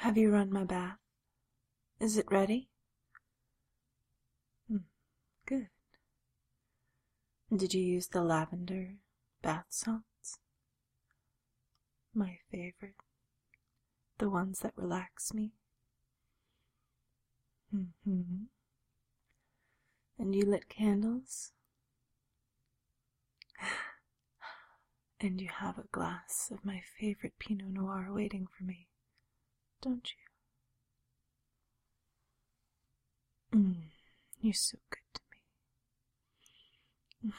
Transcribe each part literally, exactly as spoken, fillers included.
Have you run my bath? Is it ready? Hmm, good. Did you use the lavender bath salts? My favorite. The ones that relax me. Mm-hmm. And you lit candles? And you have a glass of my favorite Pinot Noir waiting for me, don't you? Mm, you're so good to me.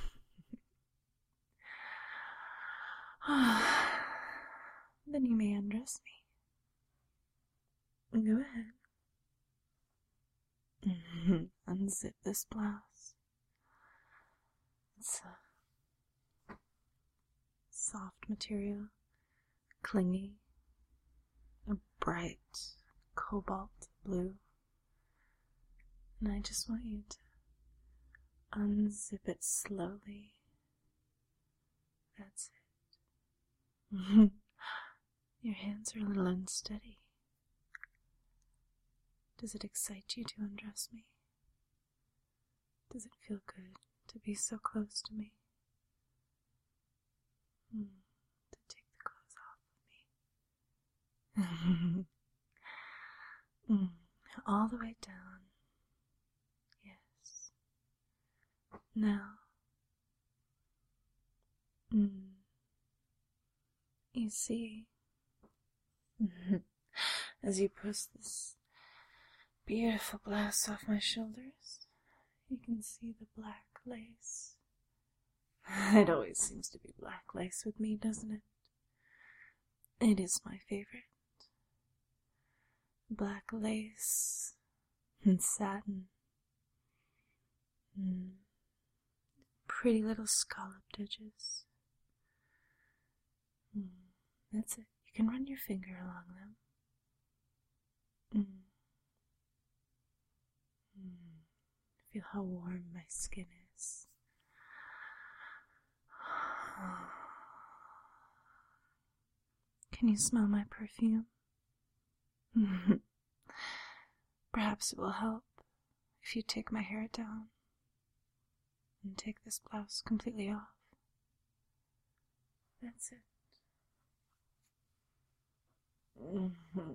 Then you may undress me. Go ahead. Unzip this blouse. It's a soft material, clingy, a bright cobalt blue. And I just want you to unzip it slowly. That's it. Your hands are a little unsteady. Does it excite you to undress me? Does it feel good to be so close to me? Mm, to take the clothes off of me. mm, all the way down. Yes. Now. Mm, you see, as you push this beautiful blouse off my shoulders, you can see the black lace. It always seems to be black lace with me, doesn't it? It is my favorite. Black lace and satin. Mm. Pretty little scalloped edges. Mm. That's it. You can run your finger along them. Mm. Mm. Feel how warm my skin is. Can you smell my perfume? Perhaps it will help if you take my hair down and take this blouse completely off. That's it. Mm-hmm.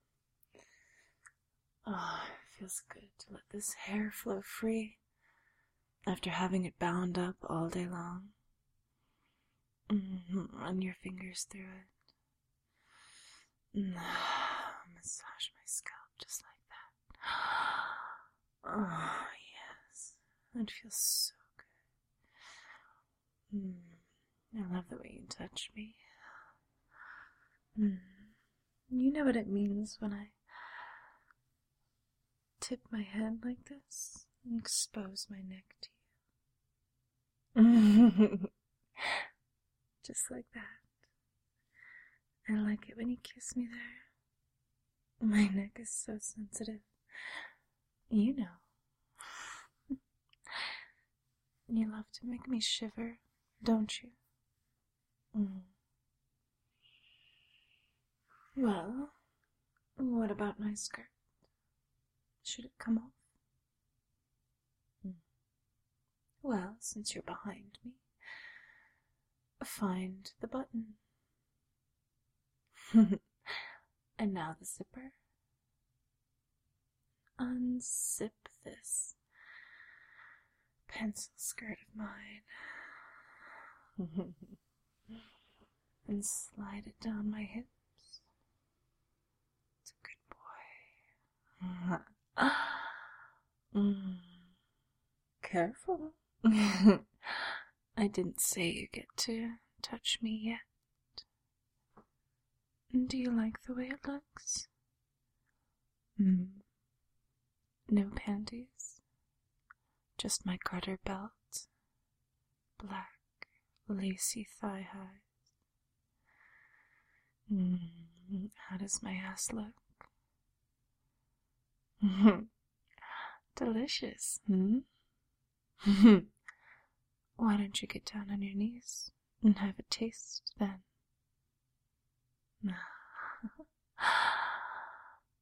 Oh, it feels good to let this hair flow free after having it bound up all day long. Mm-hmm. Run your fingers through it. Mm-hmm. Massage my scalp just like that. Oh, yes. It feels so good. Mm. I love the way you touch me. Mm. You know what it means when I tip my head like this and expose my neck to you. Just like that. I like it when you kiss me there. My neck is so sensitive. You know. You love to make me shiver, don't you? Mm. Well, what about my skirt? Should it come off? Mm. Well, since you're behind me, find the button. And now the zipper. Unzip this pencil skirt of mine. And slide it down my hips. It's a good boy. mm. Careful. I didn't say you get to touch me yet. Do you like the way it looks? Mm. No panties. Just my garter belt. Black, lacy thigh highs. Mm. How does my ass look? Delicious, hmm? Why don't you get down on your knees and have a taste then?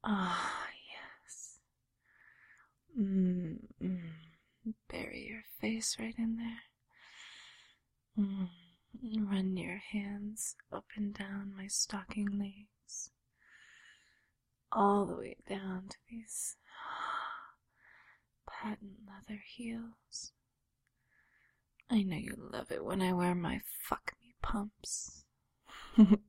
Ah, yes. Mm, mm. Bury your face right in there. Mm. Run your hands up and down my stocking legs, all the way down to these patent leather heels. I know you love it when I wear my fuck me pumps. Ooh.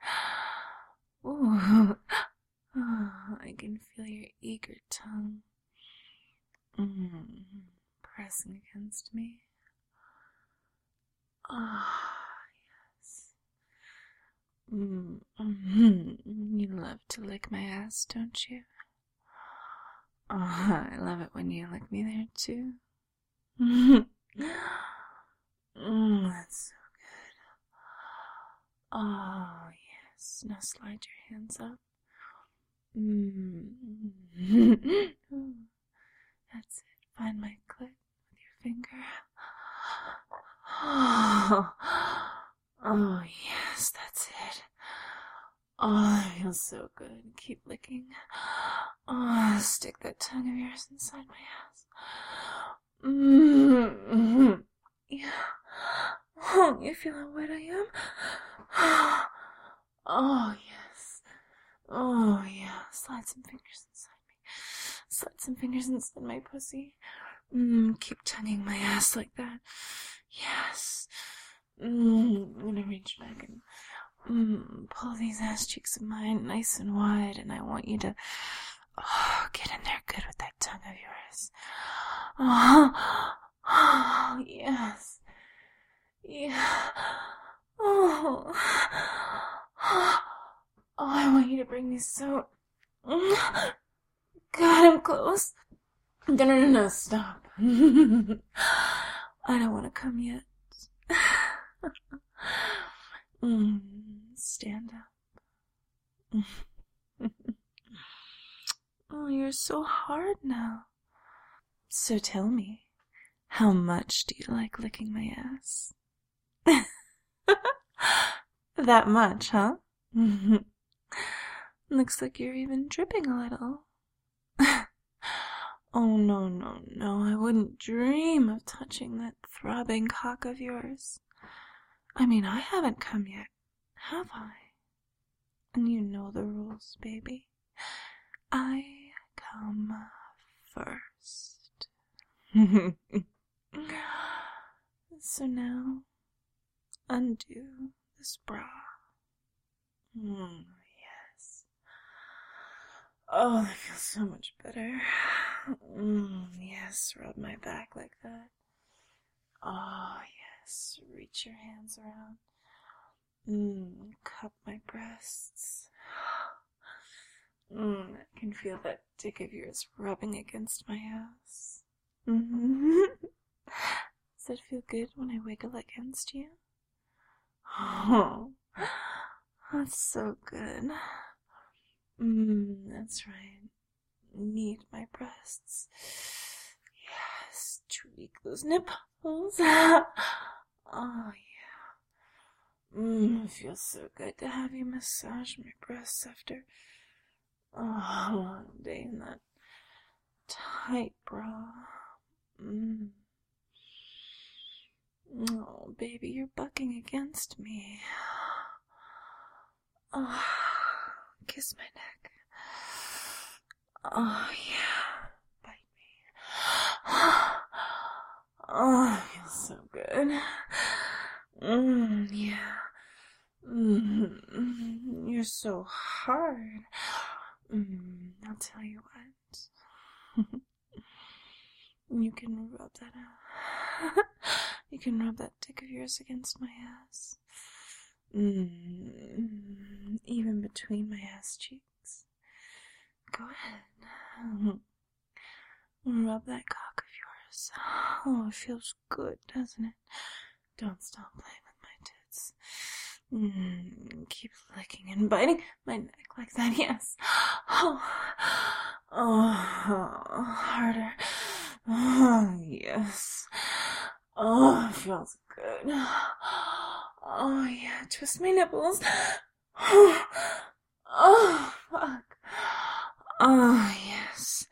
Oh, I can feel your eager tongue mm, pressing against me. Ah, yes. Mm, mm, you love to lick my ass, don't you? Oh, I love it when you lick me there, too. mm, that's so good. Oh, yes. Now slide your hands up. Mm. That's it. Find my clit with your finger. Oh, oh, yes, that's it. Oh, it feels so good. Keep licking. Oh, stick that tongue of yours inside my ass. Mm-hmm. Yeah. Oh, you feel how wet I am? Oh, yes. Oh, yeah. Slide some fingers inside me. Slide some fingers inside my pussy. Mm, keep tonguing my ass like that. Yes. Mm, I'm gonna reach back and mm, pull these ass cheeks of mine nice and wide, and I want you to oh, get in there good with that tongue of yours. Oh, oh yes. Yeah. Oh. Oh, I want you to bring me so... God, I'm close. No, no, no, no, stop. I don't want to come yet. mm, stand up. Oh, you're so hard now. So tell me, how much do you like licking my ass? That much, huh? Looks like you're even dripping a little. Oh, no, no, no, I wouldn't dream of touching that throbbing cock of yours. I mean, I haven't come yet, have I? And you know the rules, baby. I come first. So now, undo this bra. Mm, yes. Oh, that feels so much better. Mm, yes, rub my back like that. Oh, yes, reach your hands around. Mm, cup my breasts. Mm, I can feel that dick of yours rubbing against my ass. Mm-hmm. Does that feel good when I wiggle against you? Oh, that's so good. Mmm, that's right. Knead my breasts. Yes, tweak those nipples. Oh, yeah. Mmm, it feels so good to have you massage my breasts after oh, a long day in that tight bra. Mmm. Oh, baby, you're bucking against me. Oh, kiss my neck. Oh, yeah. Bite me. Oh, it feels so good. Mmm, yeah. Mmm, you're so hard. Mmm, I'll tell you what. You can rub that out. You can rub that dick of yours against my ass. Mmm, even between my ass cheeks. Go ahead. Rub that cock of yours. Oh, it feels good, doesn't it? Don't stop playing with my tits. Mm, keep licking and biting my neck like that, yes. Oh, oh, harder. Oh, yes. Oh, it feels good. Oh, yeah, twist my nipples. Oh, fuck. Oh, yes.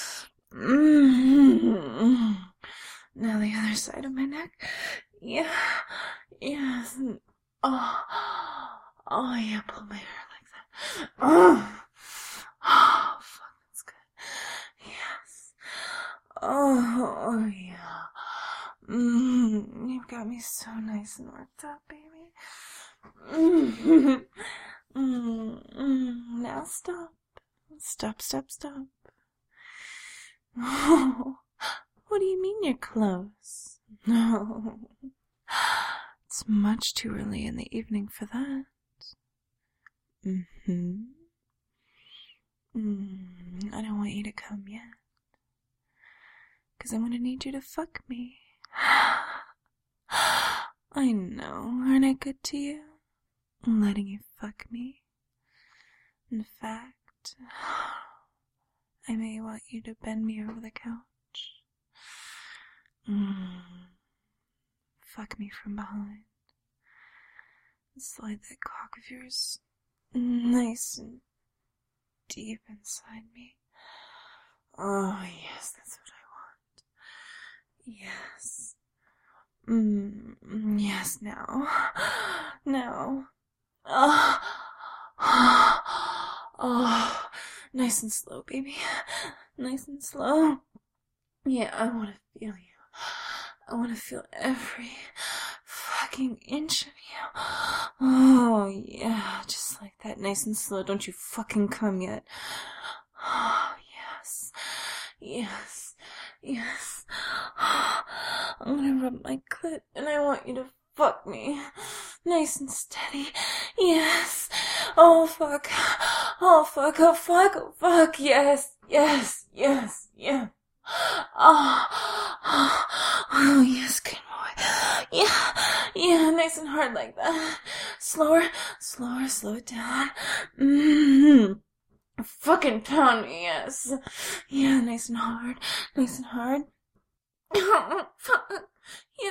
Mm-hmm. Now the other side of my neck. Yeah. Yes. Oh. Oh, yeah, pull my hair like that. Oh. Oh, fuck, that's good. Yes. Oh, oh yeah. Mm, you've got me so nice and worked up, baby. Mm, mm, mm. Now stop. Stop, stop, stop. Oh, what do you mean you're close? No. It's much too early in the evening for that. Mm-hmm. Mm, I don't want you to come yet. Because I'm going to need you to fuck me. I know, aren't I good to you? Letting you fuck me. In fact, I may want you to bend me over the couch. Mm. Fuck me from behind. Slide that cock of yours nice and deep inside me. Oh, yes, that's what I want. Yes. Mm, yes, now. Now. Oh. Oh. Nice and slow, baby. Nice and slow. Yeah, I want to feel you. I want to feel every fucking inch of you. Oh, yeah, just like that. Nice and slow. Don't you fucking come yet. Oh, yes. Yes. Yes. I'm gonna rub my clit, and I want you to fuck me. Nice and steady. Yes. Oh, fuck. Oh, fuck. Oh, fuck. Oh, fuck. Yes. Yes. Yes. Yeah. Oh. Oh. Oh, yes. Good boy. Yeah. Yeah. Nice and hard like that. Slower. Slower. Slow it down. Mm-hmm. Fucking pound me, yes. Yeah, nice and hard. Nice and hard. Fuck. Yeah.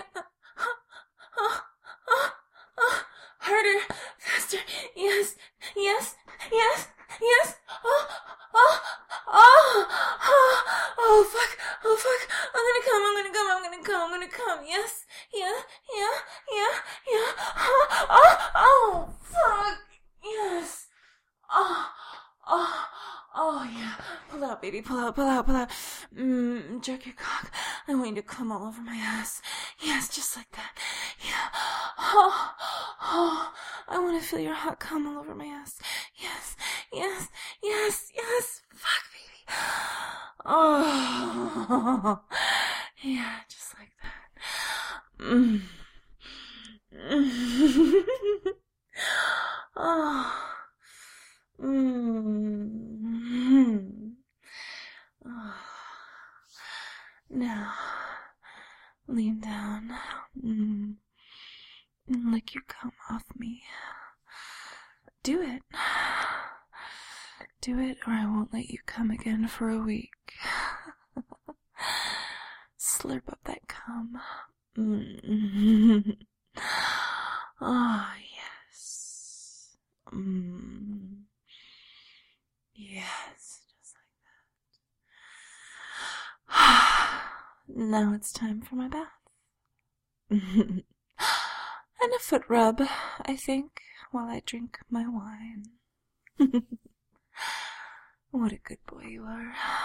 Harder. Faster. Yes. Yes. Yes. Yes. Oh. Oh. Oh. Oh. Oh, fuck. Oh, fuck. I'm gonna come. I'm gonna come. I'm gonna come. I'm gonna come. Yes. Yeah. Yeah. Yeah. Yeah. Oh. Oh. Oh. Fuck. Yes. Oh. Oh, oh, yeah. Pull out, baby. Pull out, pull out, pull out. Mmm, jerk your cock. I want you to come all over my ass. Yes, just like that. Yeah. Oh, oh. I want to feel your hot cum all over my ass. Yes, yes, yes, yes. Fuck, baby. Oh, yeah, just like that. Mmm. Oh. Mm-hmm. Oh. Now, lean down mm. and lick your cum off me. Do it. Do it, or I won't let you come again for a week. Slurp up that cum. Mm-hmm. Oh, yes. Mm. Yes, just like that. Now it's time for my bath. And a foot rub, I think, while I drink my wine. What a good boy you are.